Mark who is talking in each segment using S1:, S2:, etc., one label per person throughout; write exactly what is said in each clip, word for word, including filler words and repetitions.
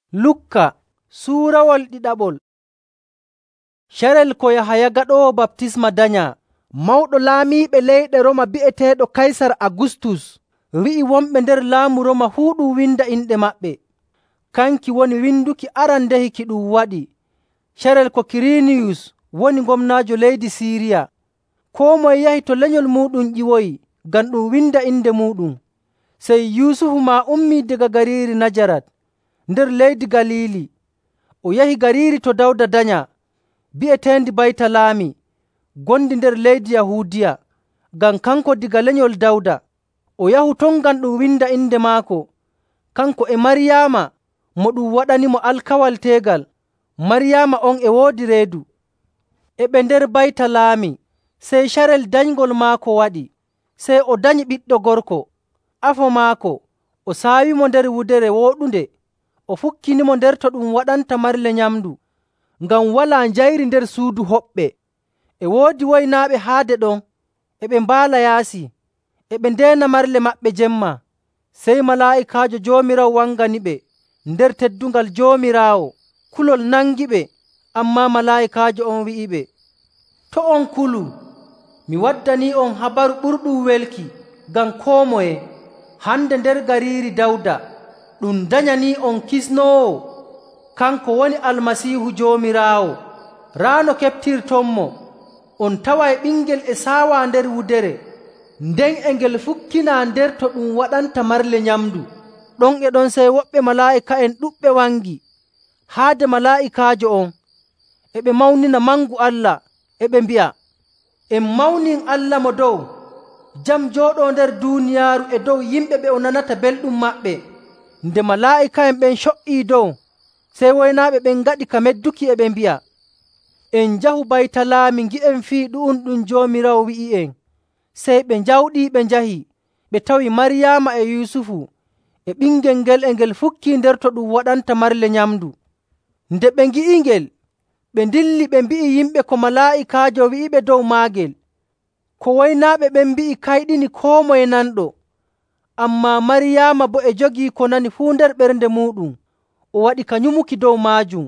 S1: Lukka suurawol ɗiɗaɓol. Carel ko Yahaya gaɗoowo baptisma danyaa, mawɗo laamiiɓe leyɗe Roma bi'eteeɗo Kaysar Agustus wi'i wonɓe nder laamu Roma fuu ɗum winda inɗe maɓɓe. Kanki woni winduki arandehi ki ɗum waɗi. Carel ko Kiriniyus woni gomnaajo leydi Siiriya. Koo moye yahi to lenyol muuɗum ƴiwoyi ngam ɗum winda inde muuɗum. Sey Yusufu maa ummii daga gariiri Najarat nder leydi Galiili, o yahi gariiri to Dawda danyaa, bi'eteendi Baytalaami, gondi nder leydi Yahuudiya, ngam kanko diga lenyol Dawda. O yahu ton ngam ɗum winda inde maako, kanko e Maryaama mo ɗum waɗanimo alkawal teegal. Maryaama on e woodi reedu. E ɓe nder Baytalaami, sey carel danyngol maako waɗi. Sey o danyi ɓiɗɗo gorko, afo maako, o saawimo nder wudere wooɗunde, o fukkinimo nder to ɗum waɗanta marle nyamndu, ngam walaa njayri nder suudu hoɓɓe. E woodi woynaaɓe haade ɗon, e ɓe mbaala yaasi, e ɓe ndeena marle maɓɓe jemma. Sey malaa'ikaajo Joomiraawo wanganiɓe nder teddungal Joomiraawo. Kulol nangiɓe, ammaa malaa'ikaajo on wi'iɓe, “To' on kulu, mi waddanii on habaru ɓurɗum welki ngam koo moye. Hande nder gariiri Dawda ɗum danyanii on kisnoowo, kanko woni Almasiihu Joomiraawo. Raa no keɓtirtonmo, on taway ɓingel e saawaa nder wudere, nden e ngel fukkinaa nder to ɗum waɗanta marle nyamndu.” Ɗon e ɗon sey woɓɓe malaa'ika'en ɗuɗɓe wangi haade malaa'ikaajo on, e ɓe mawnina mangu Allah, e ɓe mbi'a, “En mawnin Allah mo dow, jam jooɗoo nder duuniyaaru e dow yimɓe ɓe o nanata belɗum maɓɓe.” Nde malaa'ika'en ɓen co''ii dow, sey woynaaɓe ɓen ngaɗi ka medduki e ɓe mbi'a, “En njahu Baytalaami ngi'en fii ɗu'um ɗum Joomiraawo wi'i'en.” Sey ɓe njawɗii ɓe njahi, ɓe tawi Maryaama e Yusufu e ɓingel ngel e ngel fukkii nder to ɗum waɗanta marle nyamndu. Nde ɓe ngi'ingel, ɓe ndilli ɓe mbi'i yimɓe ko malaa'ikaajo wi'iɓe dow maagel. Ko woynaaɓe ɓen mbi'i kayɗini koo moye nanɗo. Ammaa Maryaama boo e jogii ko nani fuu nder ɓernde muuɗum, o waɗi ka nyumuki dow maajum.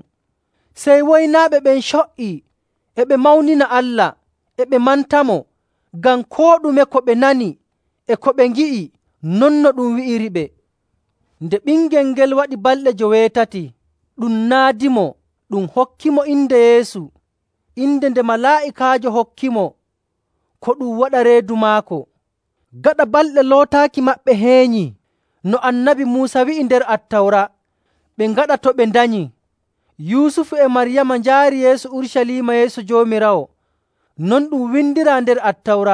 S1: Sey woynaaɓe ɓen co''ii, e ɓe mawnina Allah, e ɓe mantamo, ngam koo ɗume ko ɓe nani e ko ɓe ngi'i non no ɗum wi'iriɓe. Nde ɓingel ngel waɗi balɗe joweetati, ɗum naadimo, ɗum hokkimo inde Yeesu, inde nde malaa'ikaajo hokkimo ko ɗum waɗa reedu maako. Gaɗa balɗe lootaaki maɓɓe heenyi, no Annabi Muusa wi'i nder Attawra, ɓe ngaɗa to ɓe ndanyi, Yusufu e Maryama njaari yeeso Urucaliima yeeso Joomiraawo. Non ɗum windiraa nder Attawra,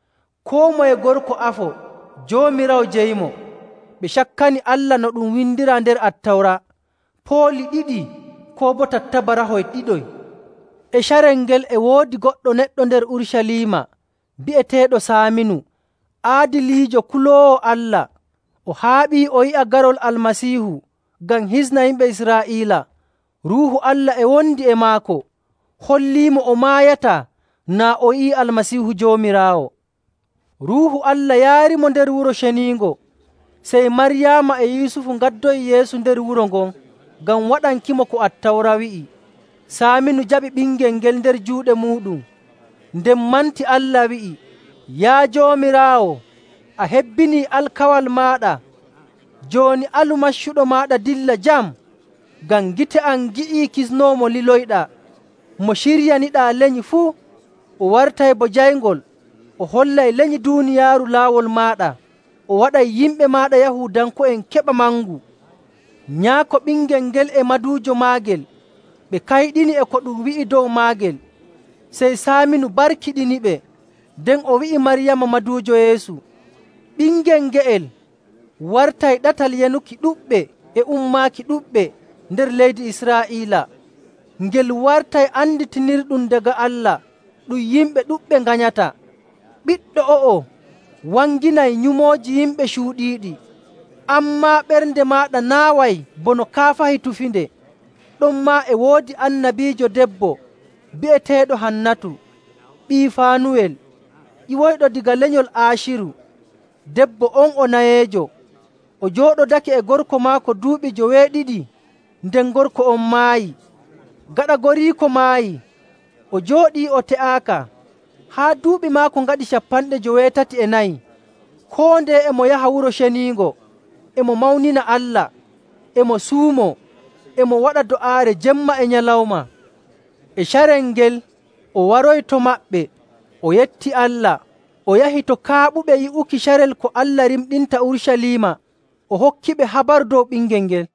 S1: koo moye gorko afo, Joomiraawo jeyimo. Ɓe cakkani Allah no ɗum windiraa nder Attawra, pooli ɗiɗi koo boo tattabarahoy ɗiɗoy. E carel ngel e woodi goɗɗo neɗɗo nder Urucaliima bi'eteeɗo Saaminu, aadiliijo kuloowo Allah. O haaɓii o yi'a garol Almasiihu ngam hisna yimɓe Israa'iila. Ruuhu Allah e wondi e maako, holliimo o maayataa naa o yi'i Almasiihu Joomiraawo. Ruuhu Allah yaarimo nder Wuro Ceniingo. Sey Maryaama e Yusufu ngaddoyi Yeesu nder wuro ngon ngam waɗankimo ko Attawra wi'i. Saaminu jaɓi ɓingel ngel nder juuɗe muuɗum, nden manti Allah wi'i, “Yaa Joomiraawo, a hebbinii alkawal maaɗa. Jooni alu maccuɗo maaɗa dilla jam, ngam gite am ngi'ii kisnoomo liloyɗaa, mo ciryaniɗaa lenyi fuu. O wartay bo jayngol, o hollay lenyi duuniyaaru laawol maaɗa, o waɗay yimɓe maaɗa Yahuudanko'en keɓa mangu.” Nyaako ɓingel ngel e maduujo maagel ɓe kayɗini e ko ɗum wi'i dow maagel. Sey Saaminu barkiɗiniɓe, nden o wi'i Maryaama maduujo Yeesu, “Ɓingel nge'el wartay ɗatal yenuki ɗuɓɓe e ummaaki ɗuɓɓe nder leydi Israa'iila. Ngel wartay anditinirɗum daga Allah, ɗum yimɓe ɗuɓɓe nganyata. Ɓiɗɗo o'o wanginay nyumooji yimɓe cuuɗiiɗi, ammaa ɓernde maaɗa naaway bono kaafahi tufinde.” Ɗonmaa e woodi annabiijo debbo bi'eteeɗo Hannatu, ɓii Faanuwel, ƴiwoyɗo diga lenyol Aaciru. Debbo on o nayeejo, o jooɗodake e gorko maako duuɓi joweeɗiɗi nden gorko on maayi. Gaɗa goriiko maayi, o jooɗii o te'aaka haa duuɓi maako ngaɗi capanɗe joweetati e nayi. Koo nde emo yaha wuro ceniingo, emo mawnina Allah, emo suumo, emo waɗa do'aare jemma e nyalawma. E carel ngel o waroyi to maɓɓe, o yetti Allah, o yahi to kaaɓuɓe yi'uki carel ko Allah rimɗinta Urucaliima, o hokkiɓe habaru dow ɓingel ngel.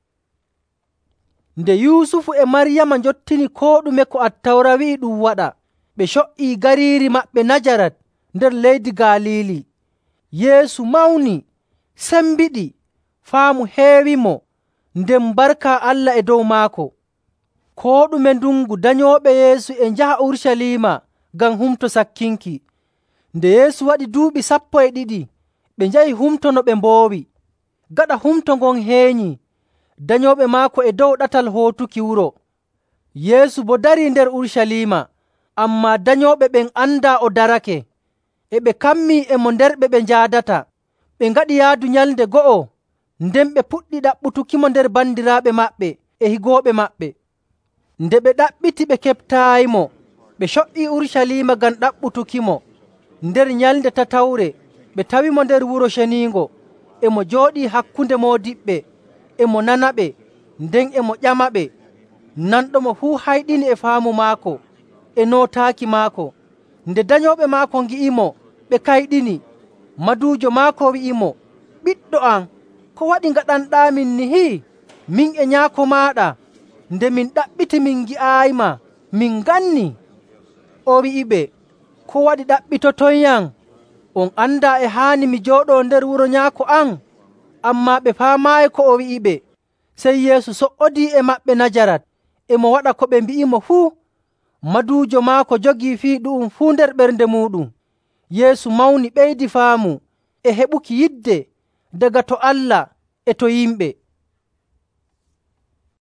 S1: Nde Yuusufu e Maryama njottini koo ɗume ko Attawra wi'i ɗum waɗa, ɓe co''ii gariiri maɓɓe Najarat nder leydi Galiili. Yeesu mawni, sembiɗi, faamu heewimo, nden barka Allah e dow maako. Koo ɗume ndungu danyooɓe Yeesu e njaha Urucaliima ngam humto sakkinki. Nde Yeesu waɗi duuɓi sappo e ɗiɗi, ɓe njahi humto no ɓe mboowi. Gaɗa humto ngon heenyi, danyooɓe maako e dow ɗatal hootuki wuro. Yeesu boo darii nder Urucaliima, ammaa danyooɓe ɓen andaa o darake. E ɓe kammii e mo nder ɓe ɓe njaadata. Ɓe ngaɗi yaadu nyalnde go'o, nden ɓe puɗɗi ɗaɓɓutukimo nder bandiraaɓe maɓɓe e higooɓe maɓɓe. Nde ɓe ɗaɓɓiti ɓe keɓtaayimo, ɓe co''ii Urucaliima ngam ɗaɓɓutukimo. Nder nyalnde tatawre ɓe tawimo nder wuro ceniingo, e mo jooɗii hakkunde moodiɓɓe, e mo nanaɓe, nden e mo ƴamaɓe. Nanɗo mo fuu hayɗini e faamu maako e nootaaki maako. Nde danyooɓe maako ngi'imo, ɓe kayɗini. Maduujo maako wi'imo, “Ɓiɗɗo am, ko waɗi ngaɗanɗaamin nihi? Min e nyaako maaɗa, nde min ɗaɓɓiti min ngi'aayima, min nganni.” O wi'iɓe, “Ko waɗi ɗaɓɓitotoyyam? On andaa e haani mi jooɗoo nder wuro nyaako am?” Ammaa ɓe faamaayi ko o wi'iɓe. Sey Yeesu so''odii e maɓɓe Najarat, e mo waɗa ko ɓe mbi'imo fuu. Maduujo maako jogii fii ɗu'um fuu nder ɓernde muuɗum. Yeesu mawni ɓeydi faamu e heɓuki yidde daga to Allah e to yimɓe.